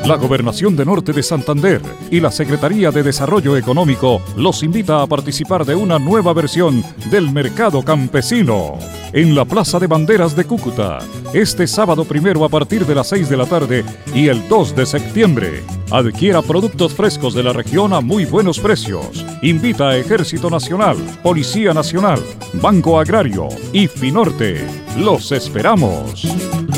La Gobernación de Norte de Santander y la Secretaría de Desarrollo Económico los invita a participar de una nueva versión del Mercado Campesino en la Plaza de Banderas de Cúcuta, este sábado 1 a partir de las 6 de la tarde y el 2 de septiembre. Adquiera productos frescos de la región a muy buenos precios. Invita a Ejército Nacional, Policía Nacional, Banco Agrario y Finorte. ¡Los esperamos!